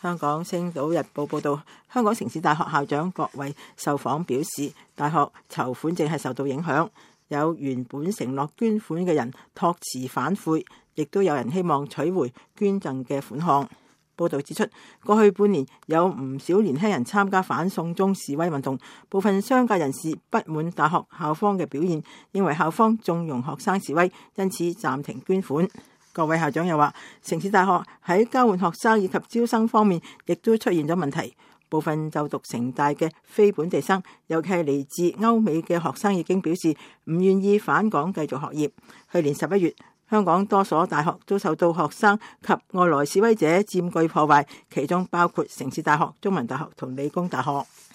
香港星島日報報道，香港城市大學校長郭偉受訪表示，大學籌款正係受到影響，有原本承諾捐款嘅人託辭反悔，亦都有人希望取回捐贈嘅款項。報道指出，過去半年有唔少年輕人參加反送中示威運動，部分商界人士不滿大學校方嘅表現，認為校方縱容學生示威，因此暫停捐款。各位校長又話，城市大學喺交換學生以及招生方面亦都出現咗問題，部分就讀城大嘅非本地生，尤其係嚟自歐美嘅學生已經表示唔願意返港繼續學業。去年11月，香港多所大學都受到學生及外來示威者佔據破壞，其中包括城市大學、中文大學同理工大學。